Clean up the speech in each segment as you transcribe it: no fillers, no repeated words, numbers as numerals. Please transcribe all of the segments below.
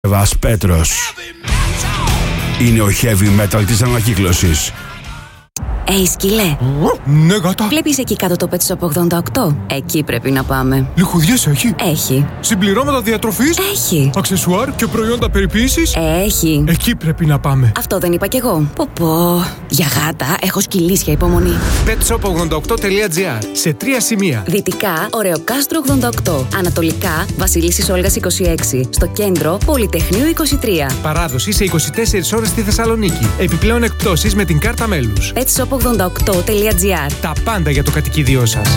Βας Πέτρος. Είναι ο heavy metal της ανακύκλωσης. Σκύλε. Ναι, γάτα. Βλέπεις εκεί κάτω το Pet Shop 88? Εκεί πρέπει να πάμε. Λιχουδιές έχει? Έχει. Συμπληρώματα διατροφής? Έχει. Αξεσουάρ και προϊόντα περιποίησης? Έχει. Εκεί πρέπει να πάμε. Αυτό δεν είπα κι εγώ. Πω. Για γάτα έχω σκυλίσια υπομονή. petshop88.gr. Σε 3 σημεία. Δυτικά, Ωρεοκάστρο 88. Ανατολικά, Βασιλίσσης Όλγας 26. Στο κέντρο, Πολυτεχνείου 23. Παράδοση σε 24 ώρες στη Θεσσαλονίκη. Επιπλέον εκπτώσεις με την κάρτα μέλους. petshop88.gr. Τα πάντα για το κατοικίδιό σας.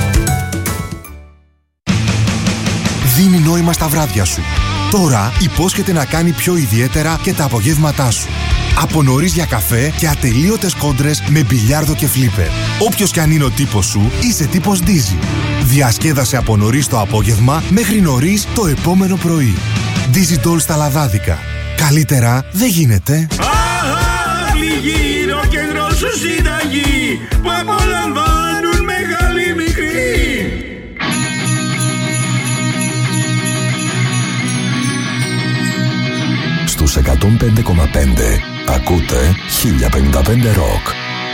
Δίνει νόημα στα βράδια σου. Τώρα υπόσχεται να κάνει πιο ιδιαίτερα και τα απογεύματά σου. Από νωρίς για καφέ και ατελείωτες κόντρες με μπιλιάρδο και φλίπερ. Όποιος κι αν είναι ο τύπος σου, είσαι τύπος Dizzy. Διασκέδασε από νωρίς το απόγευμα μέχρι νωρίς το επόμενο πρωί. Dizzy Doll στα Λαδάδικα. Καλύτερα δεν γίνεται. Γύρω κέντρο σου συνταγή που απολαμβάνουν μεγάλοι μικροί. Στους 105,5 ακούτε 1055 Rock.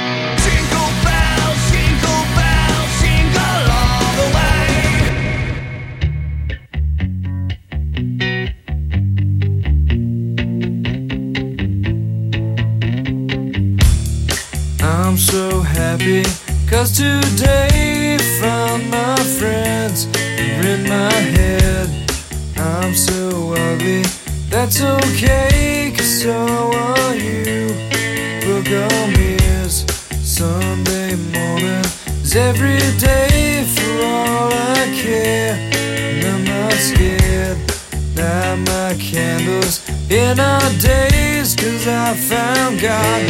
I'm so happy 'cause today found my friends in my head. I'm so ugly, that's okay 'cause so are you. Book on mirrors, Sunday morning is every day for all I care. And I'm not scared, light my candles in our days 'cause I found God.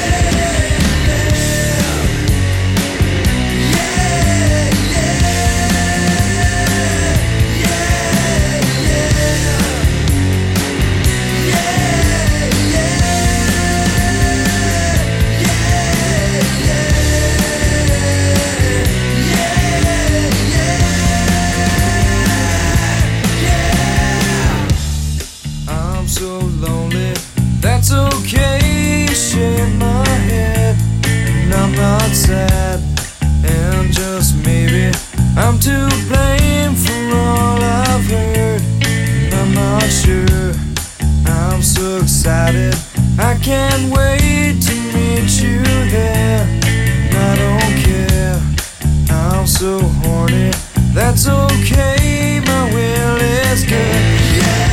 That's okay, shake my head, and I'm not sad, and just maybe I'm to blame for all I've heard, and I'm not sure, I'm so excited, I can't wait to meet you there, and I don't care, I'm so horny, that's okay, my will is good, yeah.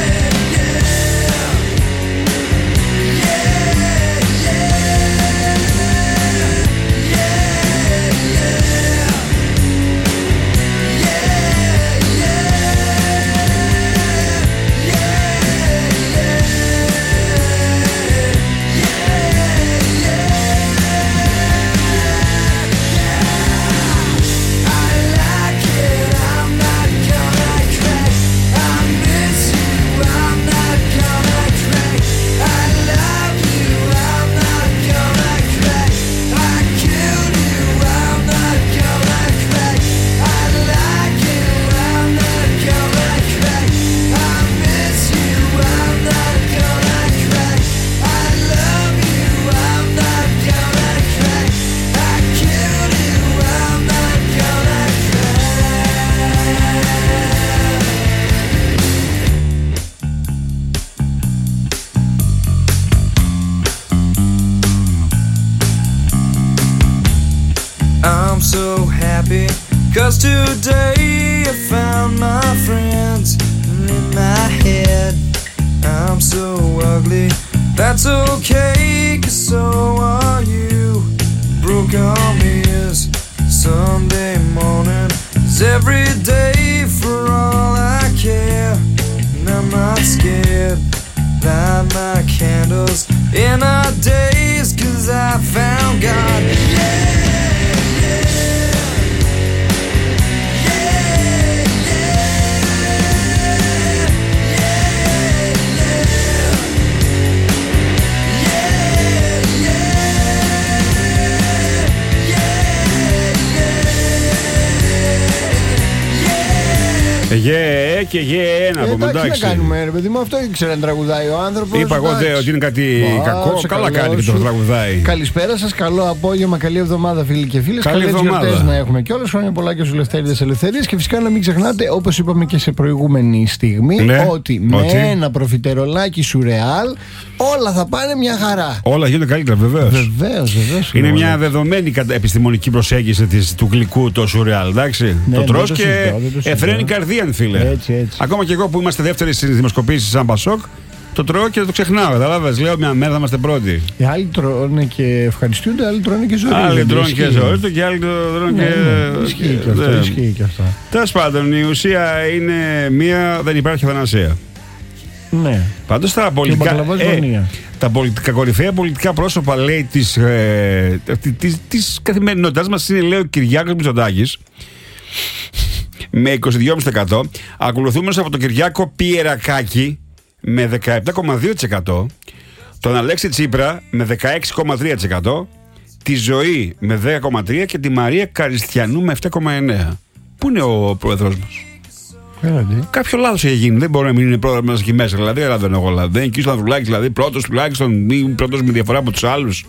So happy 'cause today I found my friends in my head. I'm so ugly, that's okay 'cause so are you. Broke arm is Sunday morning is every day for all I care, and I'm not scared. Light my candles in our days 'cause I found God. Yeah. και ένα από εντάξει, να κάνουμε, ρε παιδί μου, αυτό ήξερε να τραγουδάει ο άνθρωπος. Είπα εγώ ότι είναι κάτι κακό. Καλά κάνει και το τραγουδάει. Καλησπέρα σας, καλό απόγευμα, καλή εβδομάδα φίλοι και φίλες. Καλές γιορτές να έχουμε κιόλας. Χρόνια πολλά και στους ελευθέριδες ελευθερίες. Και φυσικά να μην ξεχνάτε, όπως είπαμε και σε προηγούμενη στιγμή, ότι με ένα προφιτερολάκι σουρεάλ όλα θα πάνε μια χαρά. Όλα γίνονται καλύτερα, βεβαίως. Είναι μια δεδομένη επιστημονική προσέγγιση του γλυκού το σουρεάλ. Εντάξει. Το τρως και εφραίνει καρδία, φίλε. Έτσι. Ακόμα και εγώ που είμαστε δεύτεροι στις δημοσκοπήσεις σαν Πασόκ, το τρώω και το ξεχνάω. Καταλάβες, λέω μια μέρα θα είμαστε πρώτοι. Οι άλλοι τρώνε και ευχαριστούνται, άλλοι τρώνε και ζωή. Άλλοι τρώνε και ζωή του και άλλοι τρώνε και. Ισχύει και αυτό. Τέλος πάντων, η ουσία είναι μία, δεν υπάρχει θανασία. Ναι. Πάντως τα κορυφαία πολιτικά πρόσωπα, λέει, της καθημερινότητας μας είναι, λέει, ο Κυριάκος Μητσοτάκης με 22,5%, ακολουθούμενος από τον Κυριάκο Πιερακάκη με 17,2%, τον Αλέξη Τσίπρα με 16,3%, τη Ζωή με 10,3% και τη Μαρία Καριστιανού με 7,9%. Πού είναι ο πρόεδρος μας? Κάποιο λάθος έχει γίνει. Δεν μπορεί να μην είναι πρόεδρος μας εκεί μέσα. Δηλαδή, δεν είναι εγώ. Δεν είναι εκεί ο Ανδρουλάκης, δηλαδή πρώτος τουλάχιστον, πρώτος με διαφορά από τους άλλους.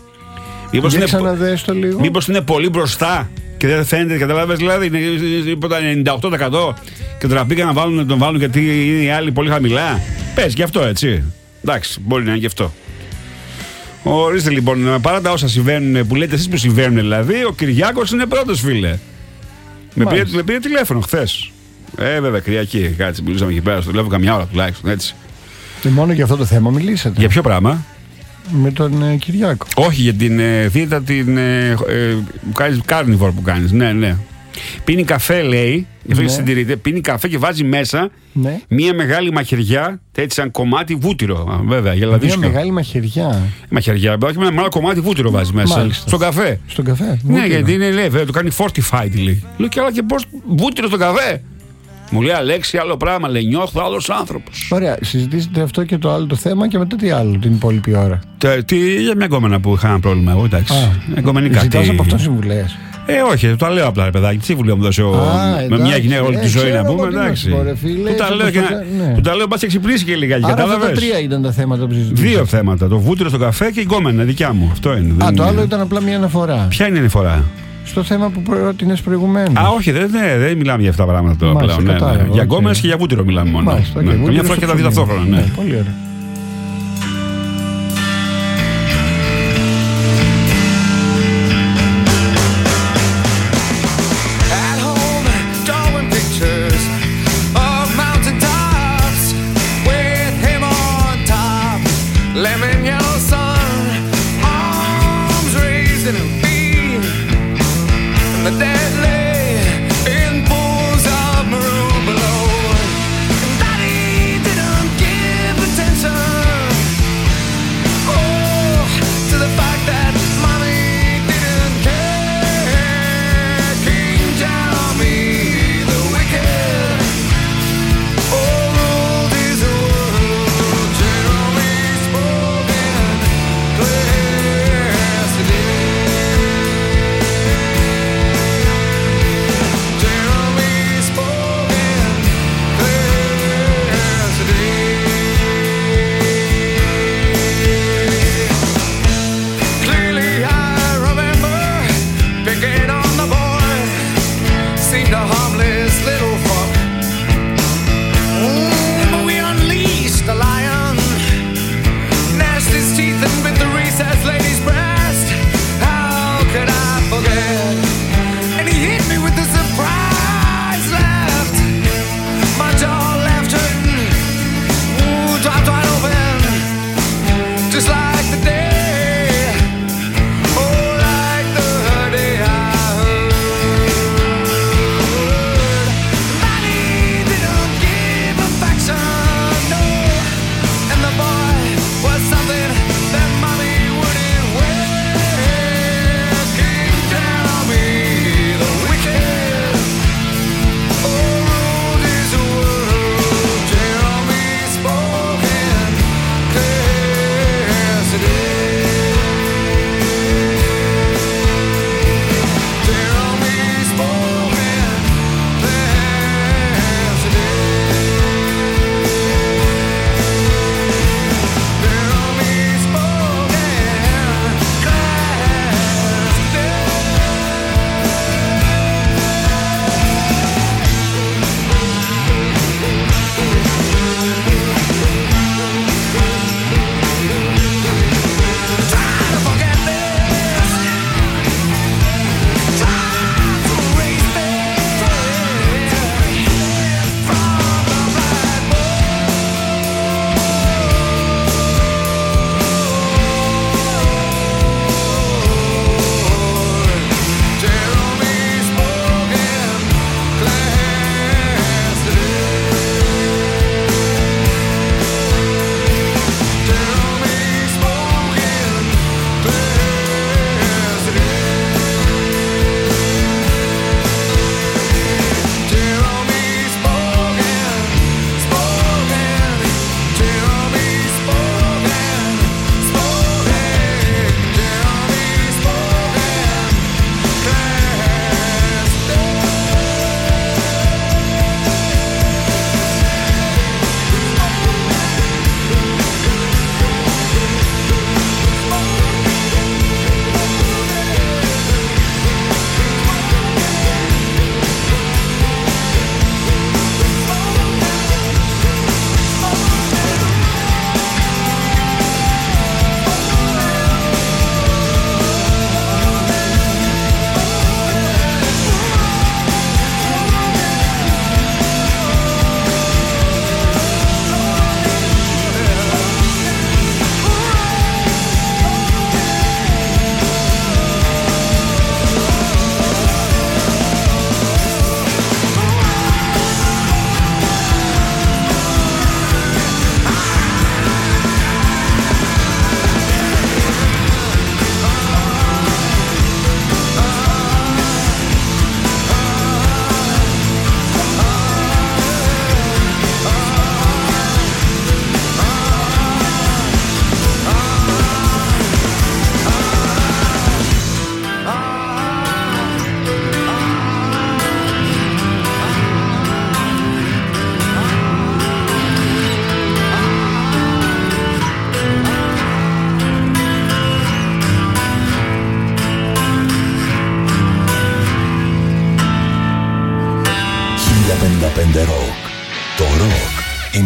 Μήπως είναι πολύ μπροστά και δεν φαίνεται, καταλάβες, δηλαδή είναι τίποτα 98% και τώρα πήγαν να τον βάλουν γιατί είναι οι άλλοι πολύ χαμηλά. Πες γι' αυτό, έτσι. Εντάξει, μπορεί να είναι γι' αυτό. Ορίστε λοιπόν, παρά τα όσα συμβαίνουν, που λέτε εσείς που συμβαίνουν, δηλαδή, ο Κυριάκος είναι πρώτος, φίλε. Με πήρε τηλέφωνο χθες. Βέβαια, Κυριακή, κάτσε, μιλούσαμε εκεί πέρα στο τηλέφωνο καμιά ώρα τουλάχιστον, έτσι. Μόνο για αυτό το θέμα μιλήσατε? Για ποιο πράγμα? Με τον Κυριάκο. Όχι, για την δίαιτα την carnivore που κάνεις. Ναι. Πίνει καφέ, λέει, συντηρείται, πίνει καφέ και βάζει μέσα μία μεγάλη μαχαιριά, έτσι σαν κομμάτι βούτυρο. Βέβαια, για μία μεγάλη μαχαιριά. Μαχαιριά, όχι, με ένα μεγάλο κομμάτι βούτυρο βάζει μέσα. Μάλιστα. Στον καφέ. Στον καφέ. Ναι, γιατί είναι, λέει, το κάνει fortified, λέει. Λέω και άλλα και πώς βούτυρο στον καφέ. Μου λέει Αλέξη, άλλο πράγμα, λέει, νιώθω άλλος άνθρωπος. Ωραία, συζητήσετε αυτό και το άλλο το θέμα και μετά τι άλλο την υπόλοιπη ώρα? Για μια γκόμενα που είχα ένα πρόβλημα, εγώ, εντάξει. Εγκομενικά. Ζητάς από αυτό συμβουλές? Όχι, το λέω απλά, ρε παιδάκι. Τι συμβουλία μου δώσε με μια γυναίκα όλη τη ζωή, να πούμε, εντάξει. Του τα λέω, πας και ξυπνήσει και λιγάκι. Άρα τα τρία ήταν τα θέματα που συζητήσαμε. Δύο θέματα. Το βούτυρο στο καφέ και η γκόμενα δικιά μου. Αυτό είναι. Το άλλο ήταν απλά μια αναφορά. Ποια είναι η αναφορά? Στο θέμα που πρότεινες προηγουμένως. Όχι, δεν μιλάμε για αυτά τα πράγματα τώρα πλέον. Για γκόμενες και για βούτυρο μιλάμε μόνο. Καμιά φορά και τα δύο ταυτόχρονα. Πολύ ωραία.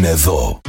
εδώ.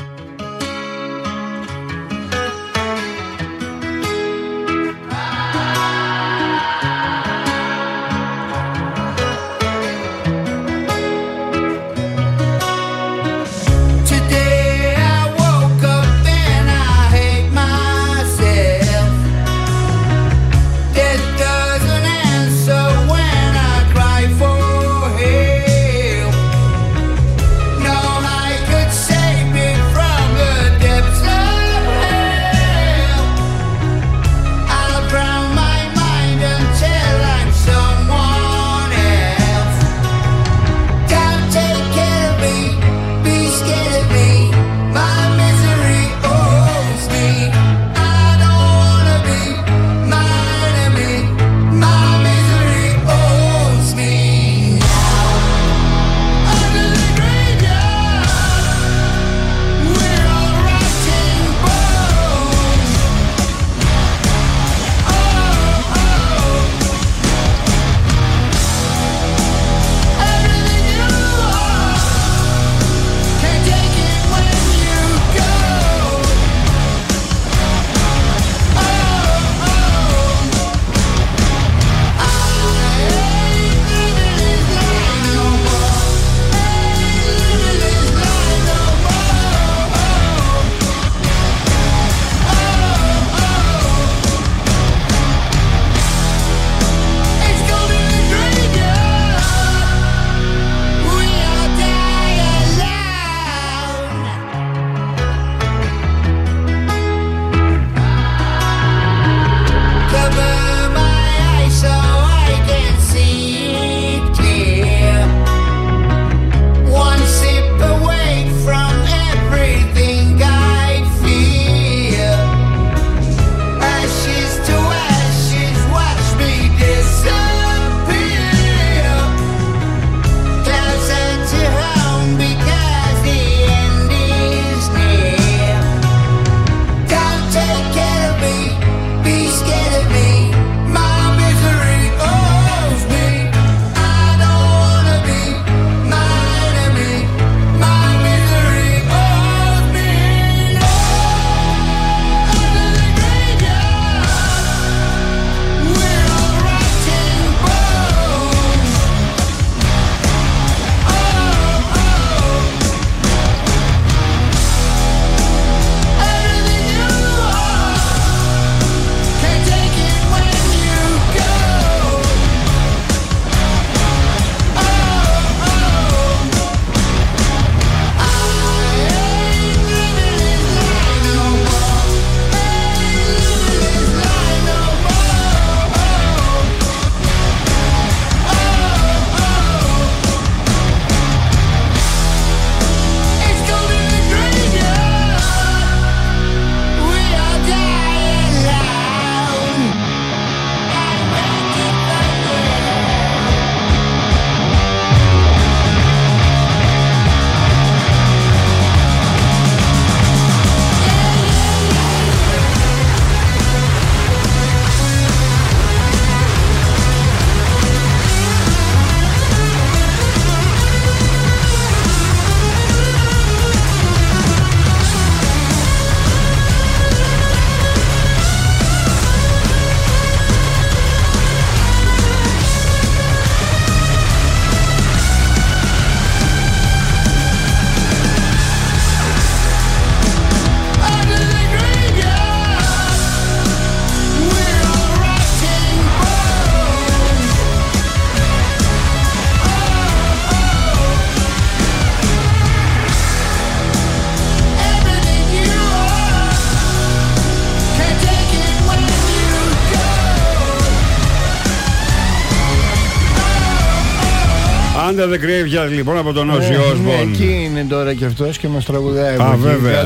Under the Graveyard λοιπόν από τον Ozzy Osbourne. Εκεί είναι τώρα και αυτός και μας τραγουδάει. Α, βέβαια.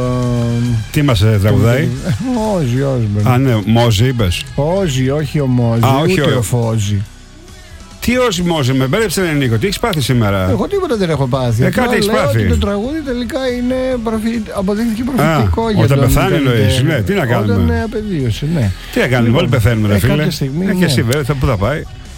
Τι μας τραγουδάει? Ozzy Osbourne. Α, ναι, Μόζι είπες? Ozzy, όχι ο Μόζι, ούτε ο Φόζι. Τι Ozzy Μόζι, με μπέρεψε Νίκο, τι έχεις πάθει σήμερα? Εγώ τίποτα δεν έχω πάθει. Κάτι έχεις πάθει. Ότι το τραγούδι τελικά είναι αποδείχθηκε προφητικό για τον. Όταν πεθάνει εννοείς, ναι, τι να κάνουμε? Όταν απεδίωσε, ναι. Τι να κάνουμε, όλοι πεθαίνουμε ρε φίλε. Κάποια στιγμή, και εσύ βέβαια, πού θα πάει?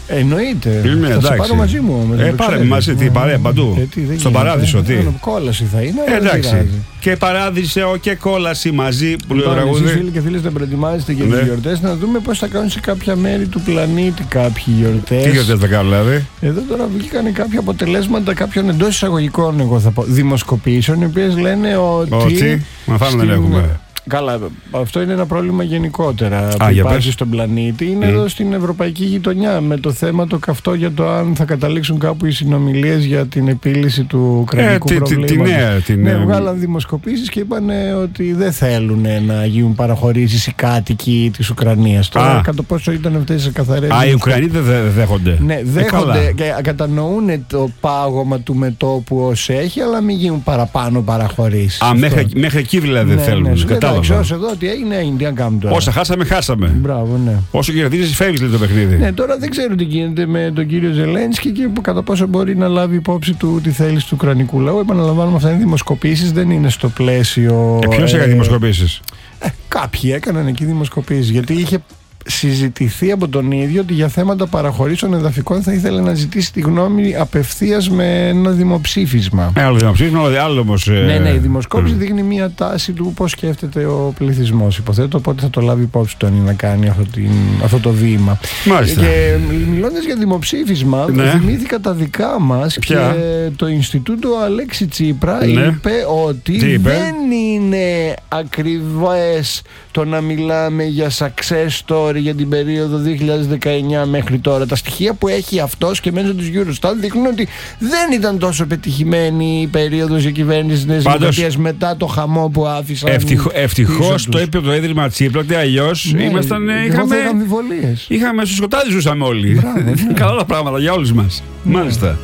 Εννοείται. Θα σε πάρω μαζί μου. Πάρε μαζί, τι παρέα παντού. Στον παράδεισο, τι. Κόλαση θα είναι. Εντάξει. Και παράδεισο και κόλαση μαζί που λέει ο τραγούδι. Εσείς φίλοι και φίλες να προετοιμάζετε για τις γιορτές, να δούμε πώς θα κάνουν σε κάποια μέρη του πλανήτη κάποιοι γιορτές. Τι γιορτές θα κάνουν δηλαδή? Εδώ τώρα βγήκαν κάποια αποτελέσματα κάποιων εντός εισαγωγικών, εγώ θα πω, δημοσκοπήσεων, οι οποίες λένε ότι. Μα φάμε δεν έχουμε. Καλά, αυτό είναι ένα πρόβλημα γενικότερα που υπάρχει στον πλανήτη. Είναι εδώ στην ευρωπαϊκή γειτονιά με το θέμα το καυτό για το αν θα καταλήξουν κάπου οι συνομιλίες για την επίλυση του ουκρανικού προβλήματος. Ναι, βγάλαν δημοσκοπήσεις και είπαν ότι δεν θέλουν να γίνουν παραχωρήσεις οι κάτοικοι της Ουκρανίας. Τώρα, κατά πόσο ήταν αυτές οι καθαρές. Οι Ουκρανοί δεν δέχονται. Ναι, δέχονται και κατανοούν το πάγωμα του μετώπου ως έχει, αλλά μην γίνουν παραπάνω παραχωρήσεις. Μέχρι εκεί δηλαδή δεν θέλουν. Όσο εδώ ότι έγινε, τι να κάνουμε τώρα. Όσα χάσαμε. Μπράβο, ναι. Όσο κερδίζει, φεύγει το παιχνίδι. Ναι, τώρα δεν ξέρω τι γίνεται με τον κύριο Ζελένσκι και κατά πόσο μπορεί να λάβει υπόψη του τη θέληση του ουκρανικού λαού. Επαναλαμβάνουμε, αυτά είναι δημοσκοπήσεις, δεν είναι στο πλαίσιο. Ποιος έκανε δημοσκοπήσεις? Κάποιοι έκαναν εκεί δημοσκοπήσεις. Γιατί είχε συζητηθεί από τον ίδιο ότι για θέματα παραχωρήσεων εδαφικών θα ήθελε να ζητήσει τη γνώμη απευθείας με ένα δημοψήφισμα. Άλλο δημοψήφισμα, άλλο όμως. Ναι, η δημοσκόπηση δείχνει μια τάση του πώς σκέφτεται ο πληθυσμός. Υποθέτω οπότε θα το λάβει υπόψη του να κάνει αυτό το βήμα. Μάλιστα. Και μιλώντας για δημοψήφισμα, θυμήθηκα τα δικά μας και το Ινστιτούτο Αλέξη Τσίπρα είπε ότι δεν είναι ακριβές το να μιλάμε για success story για την περίοδο 2019 μέχρι τώρα. Τα στοιχεία που έχει αυτός και μέσω της Eurostat δείχνουν ότι δεν ήταν τόσο πετυχημένη η περίοδος για κυβέρνηση της Δημοκρατίας μετά το χαμό που άφησαν. Ευτυχώς το είπε το Ίδρυμα Τσίπρα, ότι αλλιώς είχαμε αμφιβολίες. Είχαμε στο σκοτάδι, ζούσαμε όλοι. Καλά τα πράγματα για όλους μας. Μάλιστα.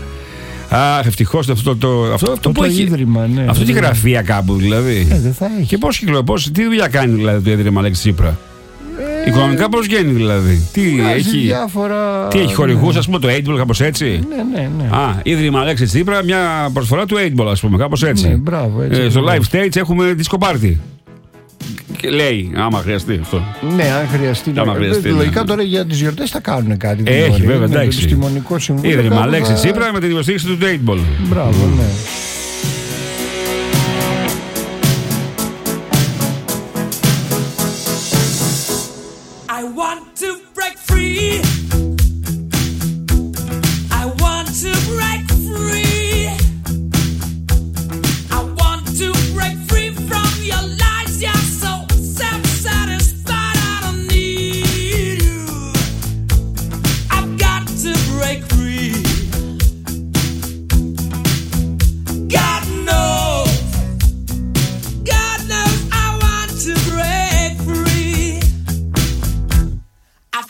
Αχ, ευτυχώς αυτό που έχει. Ίδρυμα, ναι. Αυτό τη γραφεία κάπου δηλαδή. Δεν θα έχει. Και τι δουλειά κάνει δηλαδή το Ίδρυμα Αλέξη Τσίπρα? Οικονομικά πώς βγαίνει δηλαδή? Τι έχει χορηγούς, ας πούμε, το 8ball, κάπως έτσι? Ναι. Ίδρυμα Αλέξη Τσίπρα, μια προσφορά του 8ball, ας πούμε, κάπως έτσι. Ναι, μπράβο, έτσι. Στο live stage έχουμε disco party. Και λέει, άμα χρειαστεί αυτό. Ναι, αν χρειαστεί. Λογικά τώρα για τις γιορτές θα κάνουν κάτι. Έχει, βέβαια, εντάξει. Το επιστημονικό συμβούλιο. Ίδρυμα Αλέξη Τσίπρα με την υποστήριξη του 8ball. Μπράβο, ναι. I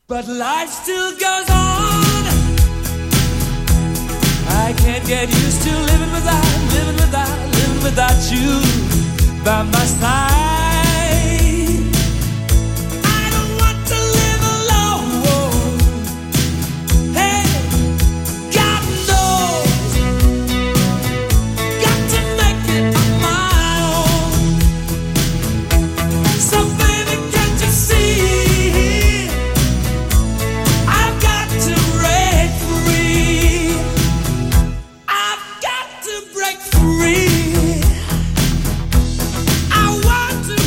But life still goes on. I can't get used to living without you by my side. I don't want to live alone. Hey, God knows, got to make it on my own. So baby, can't you see? I've got to break free. I've got to break free. I want to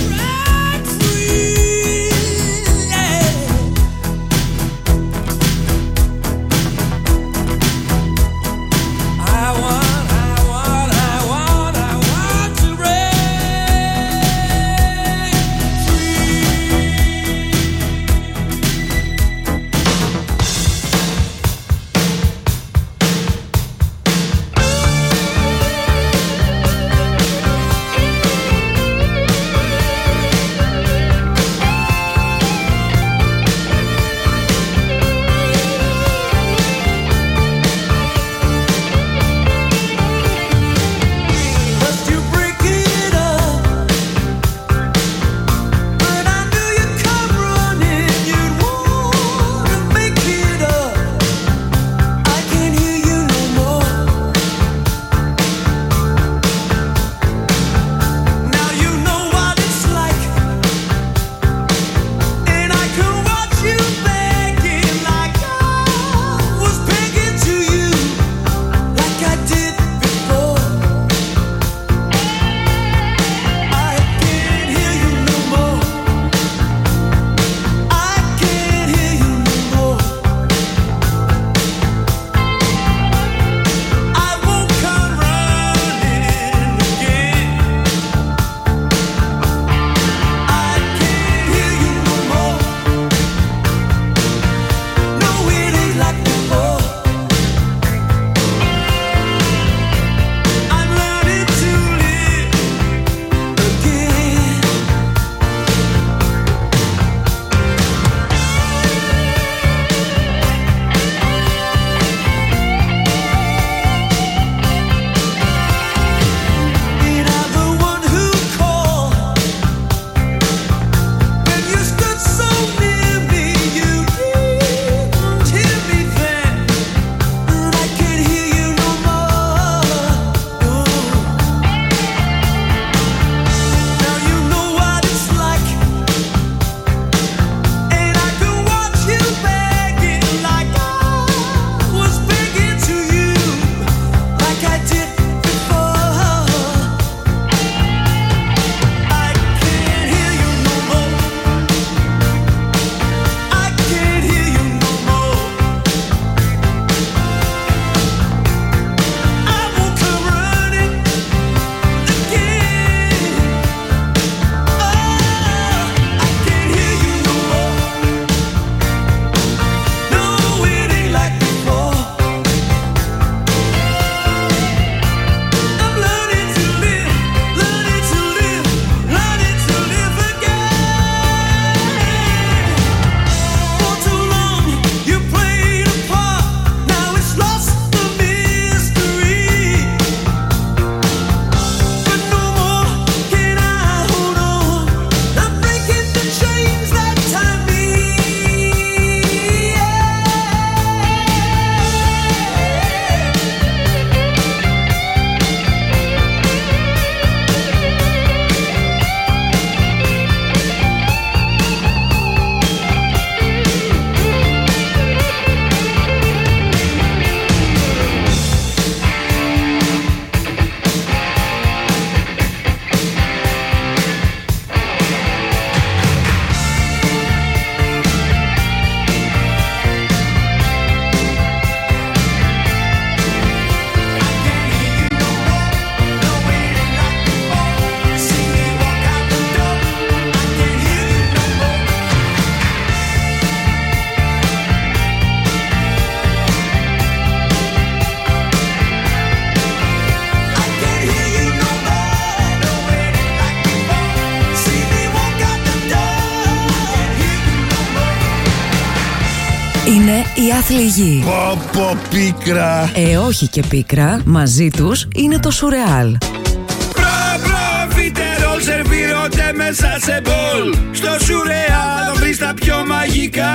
είναι η άθλη γη. Πω πίκρα. Όχι και πίκρα, μαζί τους είναι το Σουρεάλ. Προφιτερόλ σερβίρονται μέσα σε μπολ. Στο Σουρεάλ θα βρεις τα πιο μαγικά.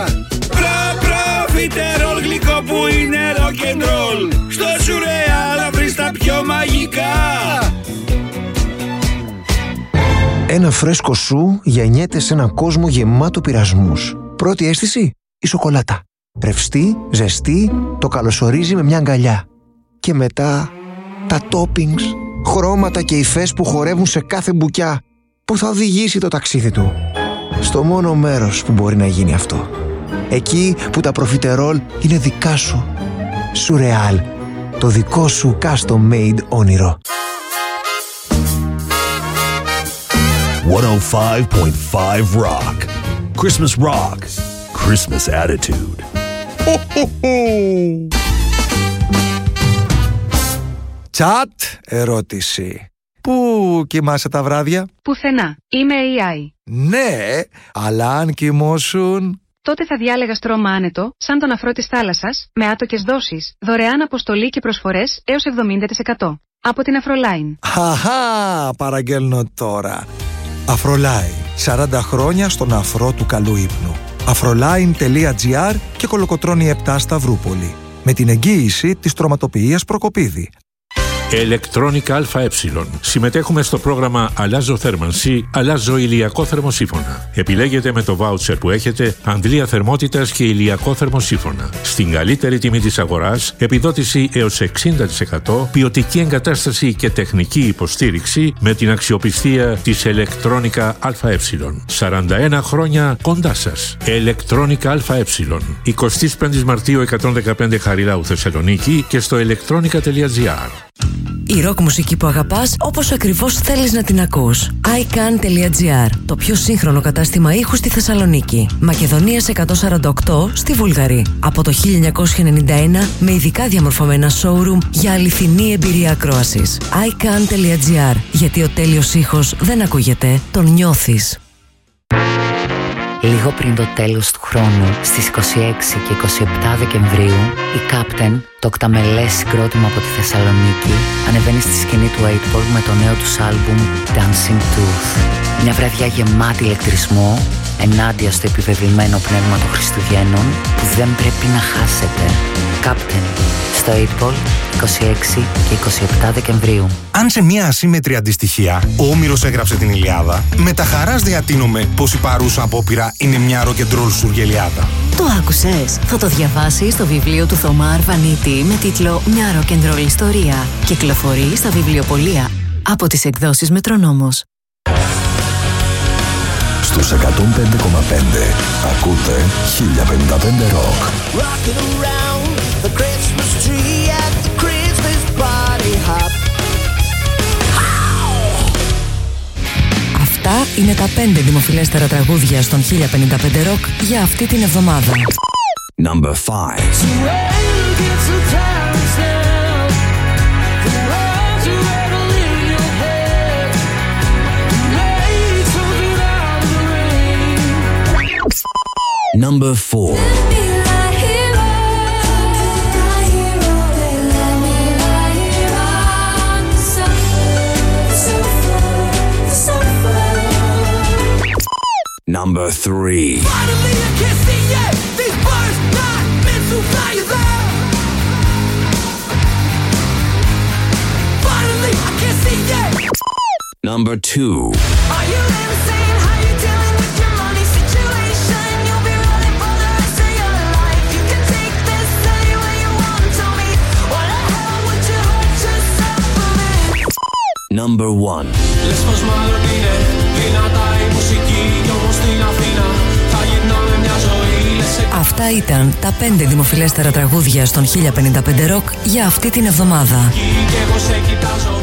Προφιτερόλ γλυκό που είναι rock'n'roll. Στο Σουρεάλ θα βρεις τα πιο μαγικά. Ένα φρέσκο σου γεννιέται σε έναν κόσμο γεμάτο πειρασμούς. Πρώτη αίσθηση, η σοκολάτα. Ρευστή, ζεστή, το καλωσορίζει με μια αγκαλιά. Και μετά, τα toppings, χρώματα και υφές που χορεύουν σε κάθε μπουκιά, που θα οδηγήσει το ταξίδι του στο μόνο μέρος που μπορεί να γίνει αυτό. Εκεί που τα προφιτερόλ είναι δικά σου. Σουρεάλ, το δικό σου custom made όνειρο. 105.5 Rock. Christmas Rock. Christmas attitude. Ho, ho, ho. Τσατ ερώτηση. Πού κοιμάσαι τα βράδια? Πουθενά. Είμαι AI. Ναι, αλλά αν κοιμώσουν... Τότε θα διάλεγα στρώμα άνετο, σαν τον αφρό της θάλασσας, με άτοκες δόσεις, δωρεάν αποστολή και προσφορές έως 70%. Από την Αφρολάιν. Χαχά, παραγγέλνω τώρα. Αφρολάιν. 40 χρόνια στον αφρό του καλού ύπνου. Afroline.gr και Κολοκοτρώνη 7 Σταυρούπολη. Με την εγγύηση της τροματοποιίας Προκοπίδη. Ηλεκτρόνικα ΑΕ. Συμμετέχουμε στο πρόγραμμα Αλλάζω θέρμανση, αλλάζω ηλιακό θερμοσύφωνα. Επιλέγετε με το βάουτσερ που έχετε αντλία θερμότητας και ηλιακό θερμοσύφωνα. Στην καλύτερη τιμή της αγοράς, επιδότηση έως 60%, ποιοτική εγκατάσταση και τεχνική υποστήριξη με την αξιοπιστία της Ηλεκτρόνικα ΑΕ. 41 χρόνια κοντά σας. Ηλεκτρόνικα ΑΕ. 25 Μαρτίου 115 Χαριλάου Θεσσαλονίκη και στο electronica.gr. Η ροκ μουσική που αγαπάς όπως ακριβώς θέλεις να την ακούς. iCan.gr, το πιο σύγχρονο κατάστημα ήχου στη Θεσσαλονίκη. Μακεδονίας 148 στη Βούλγαρη. Από το 1991 με ειδικά διαμορφωμένα showroom για αληθινή εμπειρία ακρόασης. iCan.gr, γιατί ο τέλειος ήχος δεν ακούγεται, τον νιώθεις. Λίγο πριν το τέλος του χρόνου, στις 26 και 27 Δεκεμβρίου, η Captain, το οκταμελές συγκρότημα από τη Θεσσαλονίκη, ανεβαίνει στη σκηνή του 8ball με το νέο τους άλμπουμ Dancing Tooth. Μια βραδιά γεμάτη ηλεκτρισμό, ενάντια στο επιβεβλημένο πνεύμα των Χριστουγέννων, που δεν πρέπει να χάσετε. Captain, στο 8ball, 26 και 27 Δεκεμβρίου. Αν σε μια ασύμμετρη αντιστοιχεία ο Όμηρος έγραψε την Ηλιάδα, με τα χαράς διατείνομαι πως η παρούσα απόπειρα είναι μια rock'n'roll σουργελιάδα. Το άκουσες? Θα το διαβάσεις στο βιβλίο του Θωμά Αρβανίτη με τίτλο «Μια rock'n'roll ιστορία». Κυκλοφορεί στα βιβλιοπωλεία από τις εκδόσεις Μετρονόμος. Στους 105,5 ακούτε 1055 Rock. Αυτά είναι τα 5 δημοφιλέστερα τραγούδια στον 1055 Rock για αυτή την εβδομάδα. Number 5. Number 4. Number 3. Finally, I can't see yet. These birds not meant to fly you there. Finally, I can't see yet. Number 2. Are you insane? How you dealing with your money situation? You'll be running for the rest of your life. You can take this anywhere you want. Tell me, what the hell would you hurt yourself for this? Number 1. Λες μάλλον είναι δυνατά η μουσική κι όμως στην Αθήνα θα γυρνάμε μια ζωή. Αυτά ήταν τα 5 δημοφιλέστερα τραγούδια στον 1055 Rock για αυτή την εβδομάδα. Και εγώ σε κοιτάζω.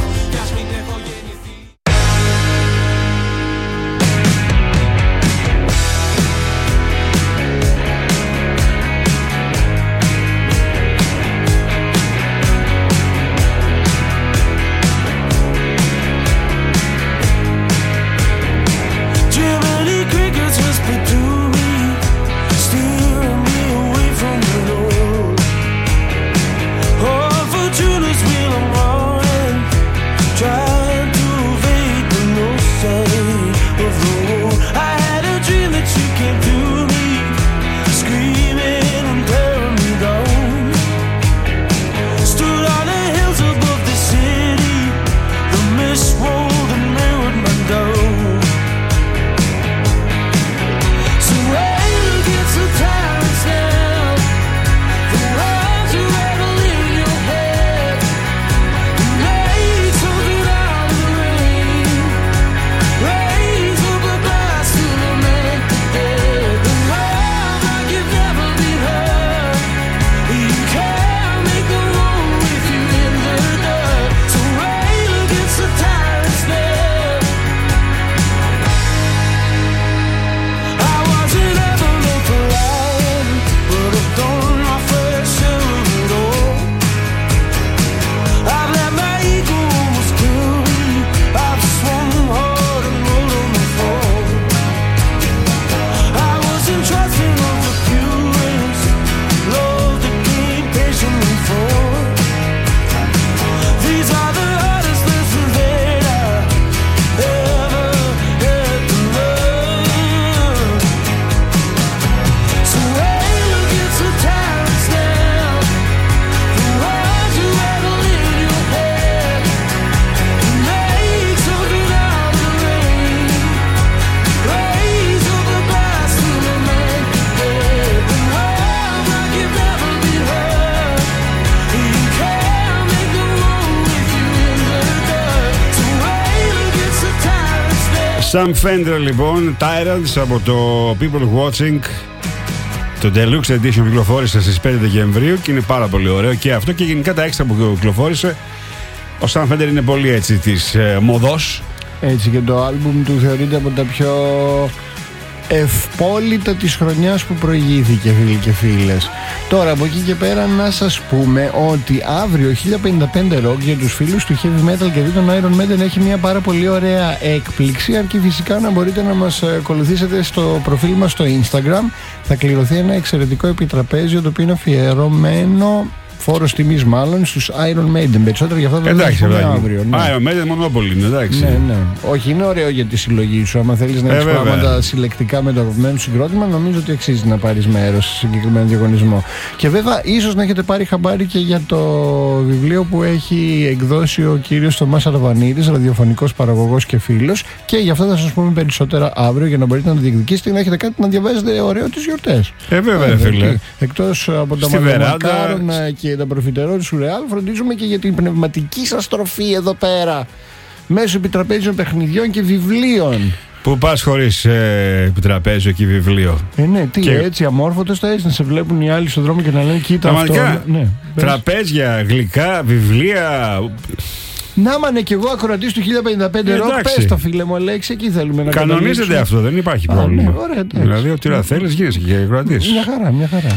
Jiminy crickets whisper to me, steering me away. Sam Fender λοιπόν, Tyrants από το People Watching. Το Deluxe Edition κυκλοφόρησε στις 5 Δεκεμβρίου και είναι πάρα πολύ ωραίο και αυτό και γενικά τα έξτρα που κυκλοφόρησε. Ο Sam Fender είναι πολύ έτσι της μοδός. Έτσι και το άλμπουμ του θεωρείται από τα πιο ευπόλυτα της χρονιάς που προηγήθηκε, φίλοι και φίλες. Τώρα από εκεί και πέρα να σας πούμε ότι αύριο 1055 Rock για τους φίλους του Heavy Metal και των Iron Maiden έχει μια πάρα πολύ ωραία έκπληξη, αρκεί φυσικά να μπορείτε να μας ακολουθήσετε στο προφίλ μας στο Instagram. Θα κληρωθεί ένα εξαιρετικό επιτραπέζιο το οποίο είναι αφιερωμένο, φόρος τιμής μάλλον, στους Iron Maiden. Περισσότερο για αυτό θα πούμε αύριο. Ναι. Iron Maiden μονόπολη είναι, εντάξει. Ναι. Όχι, είναι ωραίο για τη συλλογή σου. Άμα θέλεις να έχεις πράγματα συλλεκτικά με το αγαπημένο συγκρότημα, νομίζω ότι αξίζει να πάρεις μέρος σε συγκεκριμένο διαγωνισμό. Και βέβαια, ίσως να έχετε πάρει χαμπάρι και για το βιβλίο που έχει εκδώσει ο κύριος Θωμάς Αρβανίδης, ραδιοφωνικός παραγωγός και φίλος. Και γι' αυτό θα σας πούμε περισσότερα αύριο για να μπορείτε να το διεκδικήσετε και να έχετε κάτι να διαβάζετε ωραίο τις γιορτές. Βέβαια, φίλε. Εκτός από τα μαλλιομακάρονα και τα προφιτερόλ του Σουρεάλ, φροντίζουμε και για την πνευματική σας τροφή εδώ πέρα μέσω επιτραπέζιων παιχνιδιών και βιβλίων. Πού πας χωρίς επιτραπέζιο και βιβλίο? Ναι, τι και... έτσι αμόρφωτος θα έτσι να σε βλέπουν οι άλλοι στον δρόμο και να λένε κοίτα αυτό. Ναι, τραπέζια, γλυκά, βιβλία. Να μανε κι εγώ ακροατής του 1055 Rock, πες το φίλε μου Αλέξη, εκεί θέλουμε να κανονίζεται αυτό, δεν υπάρχει πρόβλημα. Ναι, ωραία, δηλαδή ό,τι ώρα θέλεις γίνεσαι και ακροατής. Μια χαρά.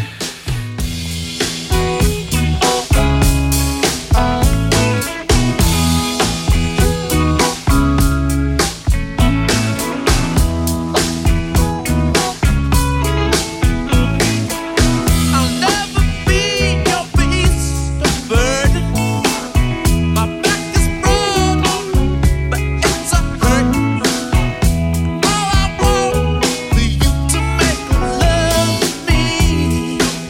Me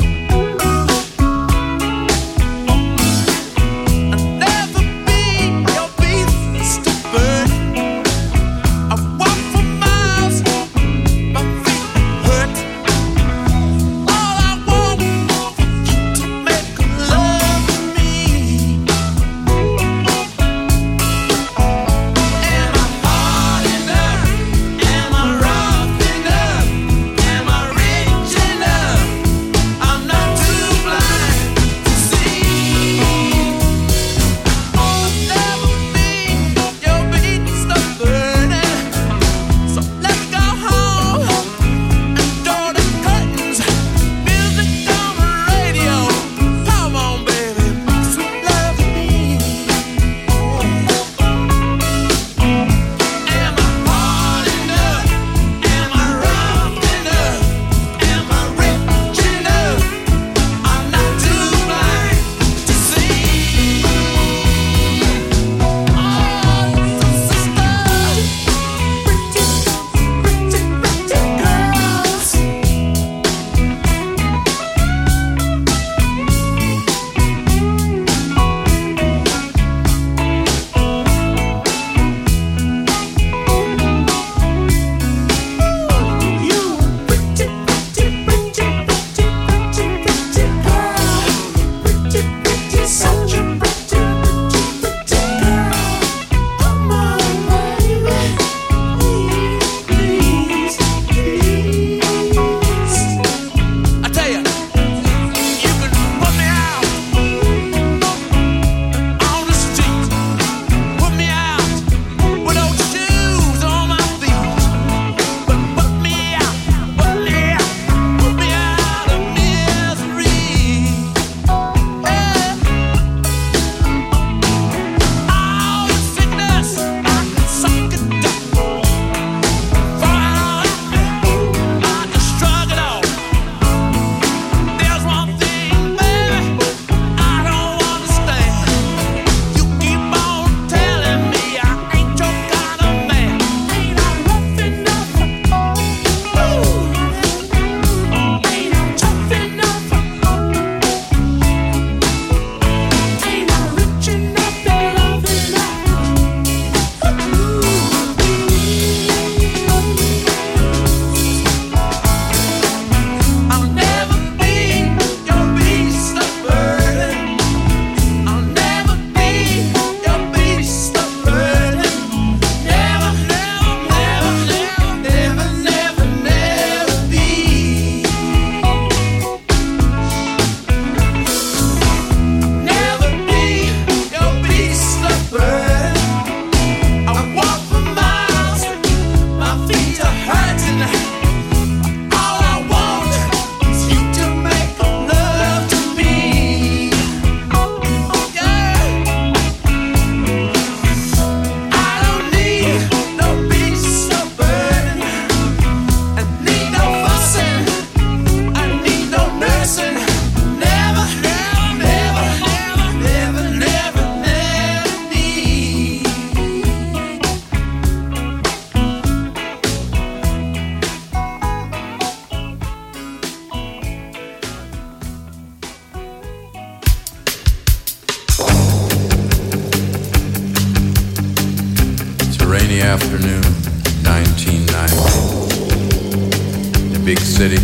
afternoon, 1990. The big city.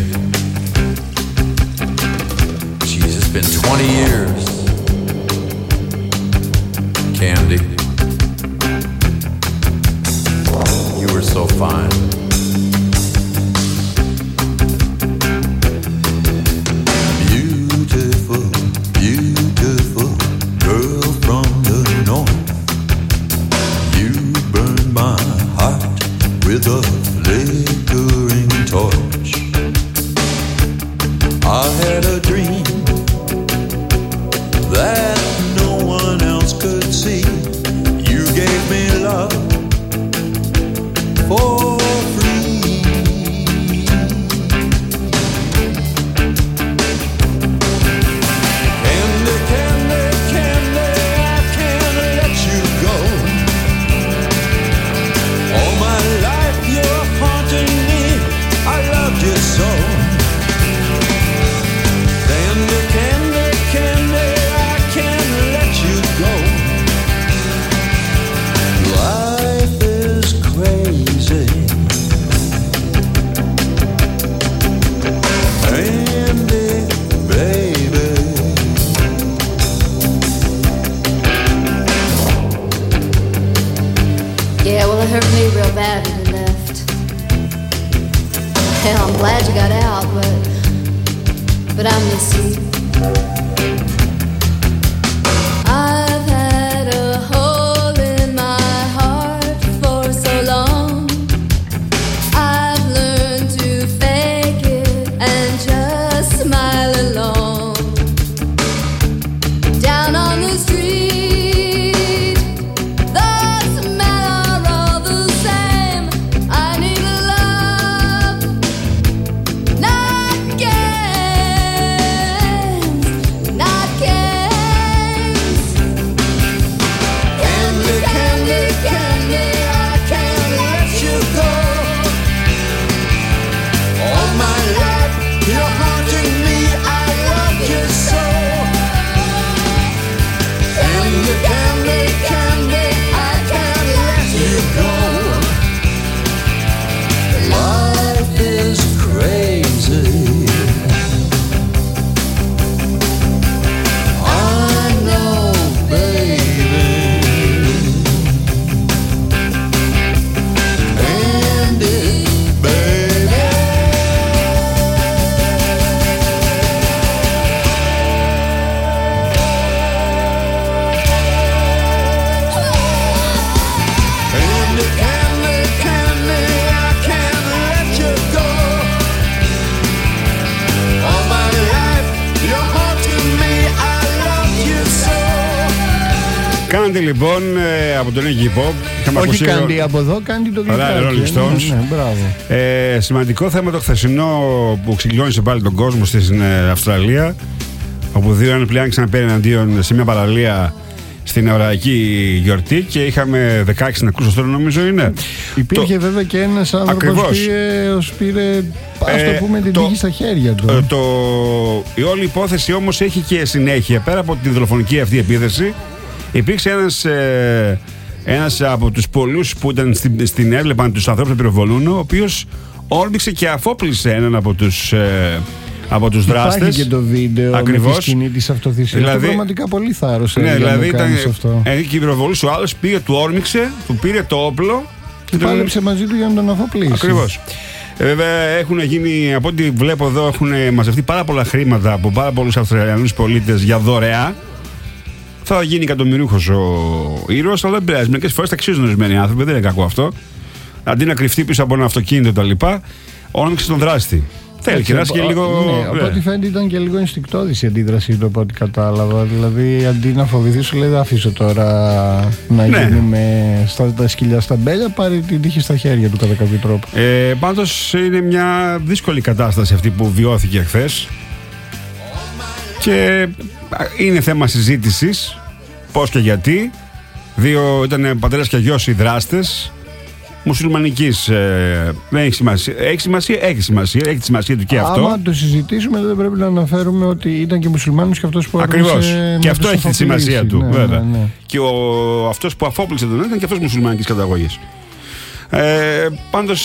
Jeez, it's been 20 years. Candy, you were so fine. Beautiful, beautiful girl from the north. You burned my heart with a flickering torch. I had a dream that no one else could see. You gave me love for free. Candy, candy, candy, I can't let you go. All my life you're haunting me. I loved you so. Candy, candy, candy, I can't let you go. Life is crazy. Candy, baby. Yeah, well, it hurt me real bad when you left. Hell, I'm glad you got out, but I miss you. I've had a hole in my heart for so long. I've learned to fake it and just smile along. Down on the street, the smell are all the same. I need a love, not games, not games. Candy, candy, candy, I can't let you go. All my life you're haunting me. I love you so. Candy, candy, candy, I can't let you go. Life is crazy. I know, baby. Candy, baby. Candy, candy, candy, I can't let you go. All my life you're haunting me. I love you so. Κάντε λοιπόν από τον Iggy Pop. Όχι Κάντι από εδώ, Κάντι το Ωραία, γλυκάκι. Rolling Stones. Ναι, μπράβο. Σημαντικό θέμα το χθεσινό που ξεκλώνησε πάλι τον κόσμο στην Αυστραλία, όπου δύο ανεπλέον ξαναπέραν εναντίον σε μια παραλία στην αιωραϊκή γιορτή και είχαμε 16 νεκρούς στο στρώμα, νομίζω είναι. Υπήρχε βέβαια και ένας άνθρωπος που πήρε, ας το πούμε, την τύχη στα χέρια του. Η όλη υπόθεση όμως έχει και συνέχεια. Πέρα από τη δολοφονική αυτή επίθεση, υπήρξε ένας από τους πολλούς που ήταν στην έβλεπαν τους ανθρώπους να πυροβολούν, ο οποίος όρμηξε και αφόπλησε έναν από τους δράστες. Υπάρχει και το βίντεο. Ακριβώς. Με τη σκηνή της αυτοθυσίας. Δηλαδή, πραγματικά πολύ θάρρος. Ναι, δηλαδή ήταν αυτό. και πυροβολούσε ο άλλος, πήγε, του όρμηξε, του πήρε το όπλο και πάλεψε μαζί του για να τον αφοπλίσει. Ακριβώς. Βέβαια έχουν γίνει, από ό,τι βλέπω εδώ, έχουν μαζευτεί πάρα πολλά χρήματα από πάρα πολλούς Αυστραλιανούς πολίτες για δωρεά. Θα γίνει εκατομμυρίουχος ο ήρωας, αλλά δεν πειράζει. Μερικές φορές ταξίζουν ορισμένοι άνθρωποι, δεν είναι κακό αυτό. Αντί να κρυφτεί πίσω από ένα αυτοκίνητο κτλ., όρμηξε τον δράστη. Θέλει και και λίγο. Ναι, από ό,τι φαίνεται ήταν και λίγο ενστικτώδης η αντίδρασή του, από ό,τι κατάλαβα. Δηλαδή, αντί να φοβηθεί, σου λέει: δεν αφήσω τώρα να γίνει με τα σκυλιά στα μπέλια, πάρει την τύχη στα χέρια του κατά κάποιο τρόπο. Πάντως είναι μια δύσκολη κατάσταση αυτή που βιώθηκε χθες. Και είναι θέμα συζήτησης πώς και γιατί. Δύο ήταν πατέρας και γιος οι δράστες. Μουσουλμανικής δεν έχει σημασία. Έχει τη σημασία του και αυτό. Άμα το συζητήσουμε, δεν πρέπει να αναφέρουμε ότι ήταν και μουσουλμάνος και αυτός που ακριβώς. Ακριβώς. Και αυτό έχει τη σημασία του. Ναι, βέβαια. ναι. Και αυτός που αφόπλησε τον ήταν και αυτός μουσουλμανικής καταγωγής. Πάντως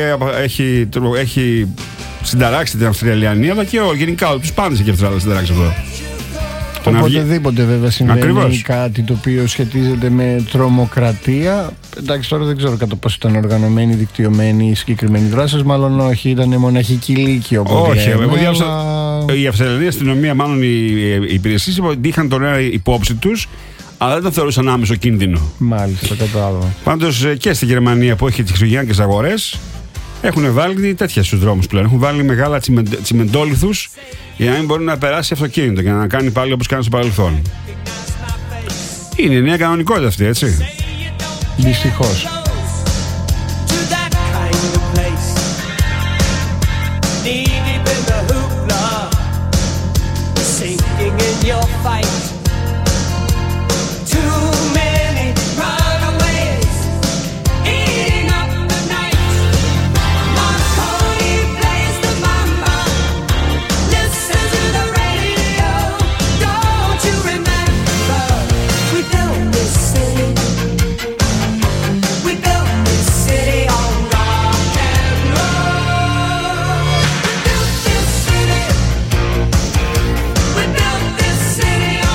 έχει συνταράξει την Αυστραλιανή, αλλά και γενικά τους πάντες έχει συνταράξει αυτό. Οποτεδήποτε βέβαια συμβαίνει Ακριβώς. κάτι το οποίο σχετίζεται με τρομοκρατία. Εντάξει, τώρα δεν ξέρω κατά πόσο ήταν οργανωμένη, δικτυωμένη η συγκεκριμένη δράση. Μάλλον όχι, ήταν μοναχική λύκη. Όχι, εγώ διάβασα. Η Αυστραλιανή αστυνομία, μάλλον οι υπηρεσίες, είχαν τον ένα υπόψη τους, αλλά δεν το θεωρούσαν άμεσο κίνδυνο. Μάλιστα, κατάλαβα. Πάντως και στη Γερμανία που έχει τις χριστουγεννιάτικες αγορές, έχουν βάλει τέτοια στους δρόμους πλέον. Έχουν βάλει μεγάλα τσιμεντόλιθους για να μην μπορεί να περάσει αυτοκίνητο και να κάνει πάλι όπως κάνει στο παρελθόν. Είναι η νέα κανονικότητα αυτή, έτσι. Δυστυχώς. City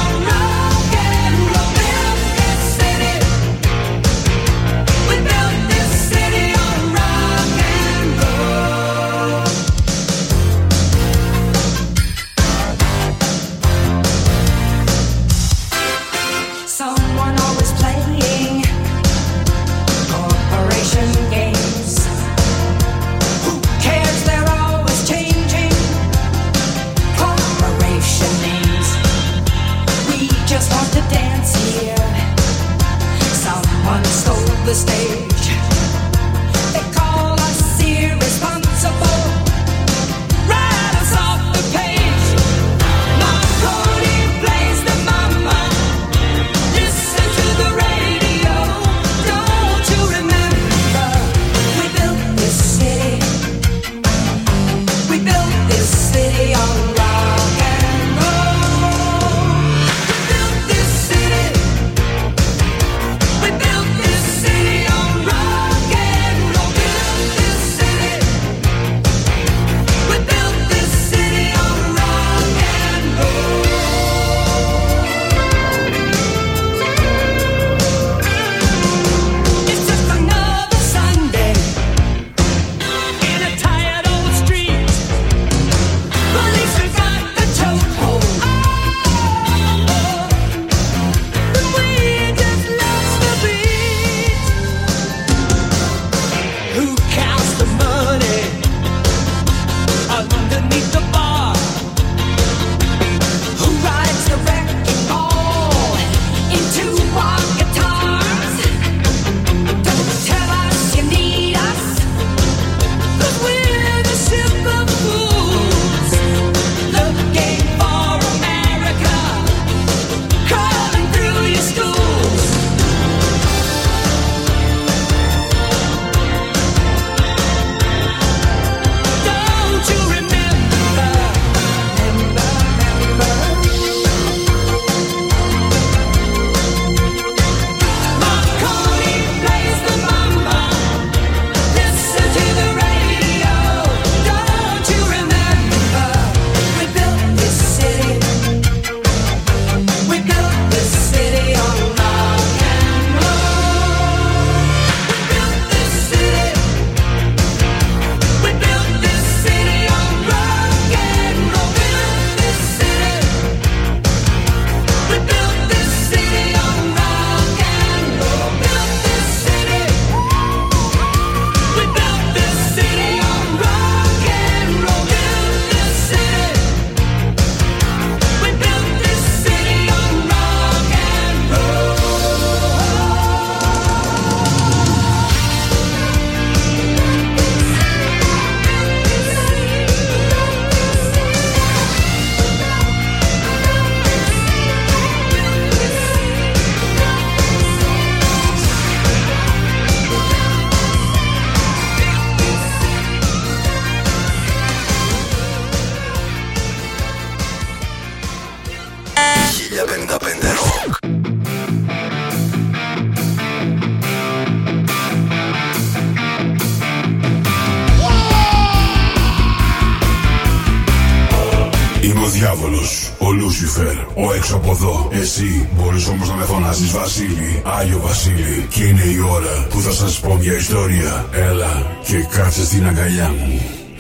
διάβολος, ο Λούσιφερ, ο έξω από εδώ. Εσύ μπορείς όμως να με φωνάζεις Βασίλη, Άγιο Βασίλη. Και είναι η ώρα που θα σας πω μια ιστορία. Έλα και κάτσε στην αγκαλιά μου.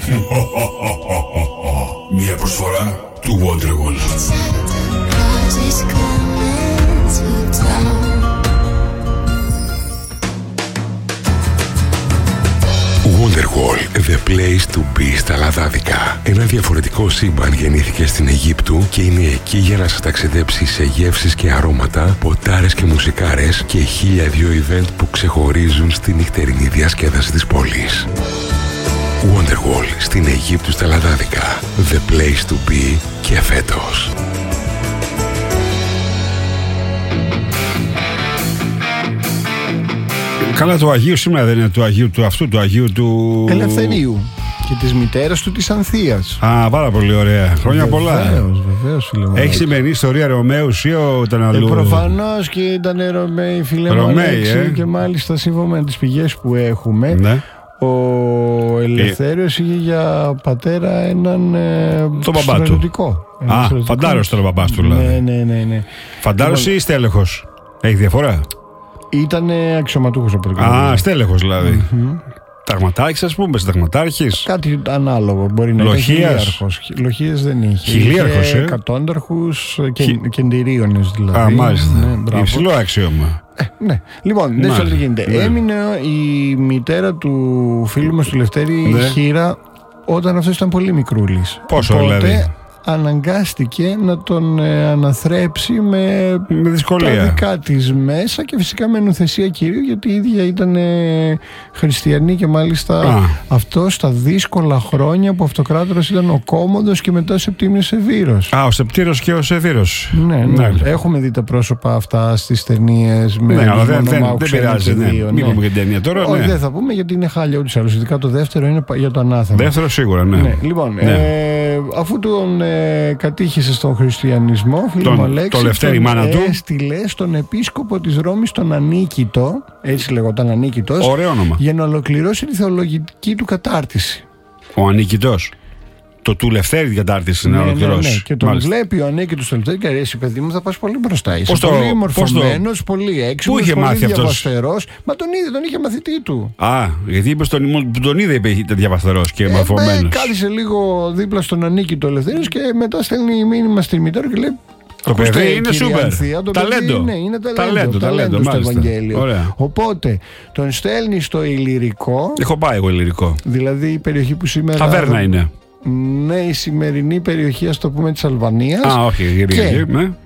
Μια προσφορά του Wonderwall. Wonderwall, the place to be στα Λαδάδικα. Ένα διαφορετικό σύμπαν γεννήθηκε στην Αιγύπτου και είναι εκεί για να σας ταξιδέψει σε γεύσεις και αρώματα, ποτάρες και μουσικάρες και 1002 event που ξεχωρίζουν στη νυχτερινή διασκέδαση της πόλης. Wonderwall στην Αιγύπτου στα Λαδάδικα. The place to be και φέτος. Καλά, του Αγίου σήμερα δεν είναι του Αγίου του αυτού, του Αγίου του Ελευθερίου και της μητέρας του της Ανθίας. Α, πάρα πολύ ωραία. Χρόνια πολλά. Βεβαίως, φίλε μου. Έχει σημερινή ιστορία Ρωμαίου ή ήταν αλλού? Προφανώς και ήταν Ρωμαίοι, φίλε μου, και μάλιστα σύμφωνα με τις πηγές που έχουμε, ναι. Ο Ελευθέριος είχε για πατέρα έναν στρατιωτικό. Φαντάρος τώρα ο μπαμπάς του, δηλαδή. Ναι. Φαντάρος ή στέλεχος? Έχει διαφορά? Ήταν αξιωματούχος από το στέλεχος δηλαδή. Ταγματάρχης, ας πούμε, συνταγματάρχης. Κάτι ανάλογο. Μπορεί να είναι χιλίαρχος. Λοχίες δεν είχε. Χιλίαρχος, είχε εκατόνταρχους κεντηρίωνες δηλαδή. Α, μάλιστα. Υψηλό αξίωμα. Ναι. Λοιπόν, δεν ξέρω τι γίνεται. Έμεινε η μητέρα του φίλου μας του Λευτέρη χείρα όταν αυτός ήταν πολύ μικρούλης. Πόσο δηλαδή? Αναγκάστηκε να τον αναθρέψει με δυσκολία τα δικά της μέσα και φυσικά με νουθεσία κυρίου, γιατί η ίδια ήταν χριστιανή και μάλιστα αυτό στα δύσκολα χρόνια που αυτοκράτορας ήταν ο Κόμμοδος και μετά ο Σεπτήμιος Σεβήρος. Ο Σεπτήρος και ο Σεβήρος. Ναι. Έχουμε δει τα πρόσωπα αυτά στις ταινίες. Ναι, αλλά δεν πειράζει. Μην πούμε για την ταινία τώρα. Όχι, δεν θα πούμε γιατί είναι χάλια ούτως άλλως. Ειδικά το δεύτερο είναι για το ανάθεμα. Δεύτερο σίγουρα, ναι. Λοιπόν, αφού τον κατήχησε στον χριστιανισμό, φίλο μου Αλέξη, το Λευτέρη μάνα του έστειλε στον επίσκοπο της Ρώμης, τον Ανίκητο, έτσι λεγόταν Ανίκητος, ωραίο όνομα, για να ολοκληρώσει τη θεολογική του κατάρτιση. Ο Ανίκητος. Το του Λευτέρη την κατάρτιση να ολοκληρώσει. Ναι. Και τον βλέπει ο Ανίκητος στο Λευτέρη και λέει: εσύ, παιδί μου, θα πας πολύ μπροστά. Είσαι πολύ μορφωμένος, πολύ έξυπνος, πολύ διαβαστερός. Μα τον είδε, τον είχε μαθητή του. Γιατί είπε τον είδε, είπε ήταν διαβαστερός και μορφωμένος. Κάθισε λίγο δίπλα στον Ανίκητο Ελευθέρης και μετά στέλνει μήνυμα στη μητέρα και λέει: το παιδί είναι σούπερ. Ταλέντο. Είναι ταλέντο στο Ευαγγέλιο. Ωραία. Οπότε τον στέλνει στο Ηλυρικό. Έχω πάει εγώ Ηλυρικό. Δηλαδή η περιοχή που σήμερα. Ταβέρνα είναι. Ναι, η σημερινή περιοχή, ας το πούμε, της Αλβανίας. Όχι, και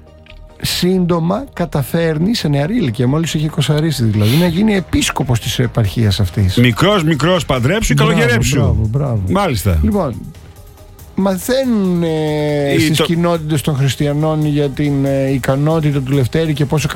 σύντομα καταφέρνει σε νεαρή ηλικία, μόλις είχε κοσαρίσει δηλαδή, να γίνει επίσκοπος της επαρχίας αυτής. Μικρός, παντρέψου ή καλογερέψου. Μπράβο. Μάλιστα. Λοιπόν, μαθαίνουν στις κοινότητες των χριστιανών για την ικανότητα του Λευτέρη και πόσο